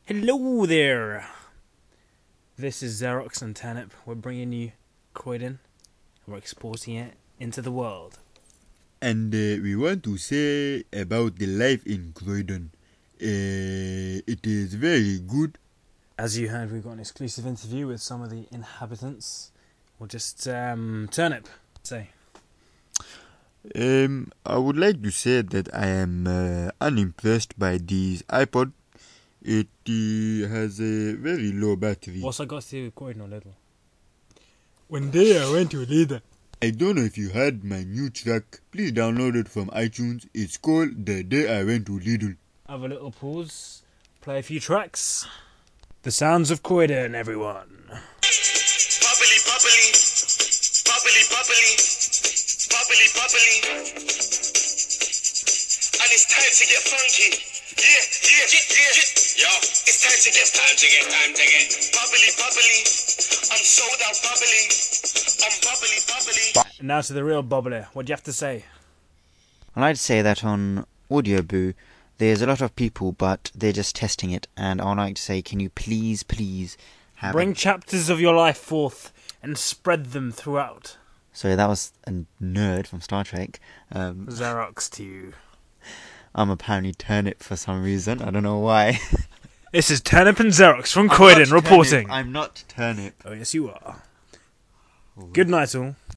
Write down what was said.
Hello there. This is Xerox and Turnip. We're bringing you Croydon and we're exporting it into the world. And we want to say about the life in Croydon. It is very good. As you heard, we've got an exclusive interview with some of the inhabitants. We'll just Turnip say. I would like to say that I am unimpressed by this iPod. It has a very low battery. What's I got to do with Croydon or Lidl? One day I went to Lidl. I don't know if you heard my new track. Please download it from iTunes. It's called The Day I Went to Lidl. Have a little pause. Play a few tracks. The sounds of Croydon, everyone. Bubbly, bubbly, bubbly, bubbly, bubbly, bubbly, and it's time to get funky. Yeah. Yo, it's time to get bubbly, bubbly. I'm so damn bubbly. I'm bubbly. Now to the real bubbler. What do you have to say? I'd like to say that on Audioboo, there's a lot of people, but they're just testing it. And I'd like to say, can you please have... Bring chapters of your life forth and spread them throughout. Sorry, that was a nerd from Star Trek. Xerox to you. I'm apparently Turnip for some reason. I don't know why. This is Turnip and Xerox from Croydon reporting. I'm not Turnip. Oh, yes, you are. Good night, all.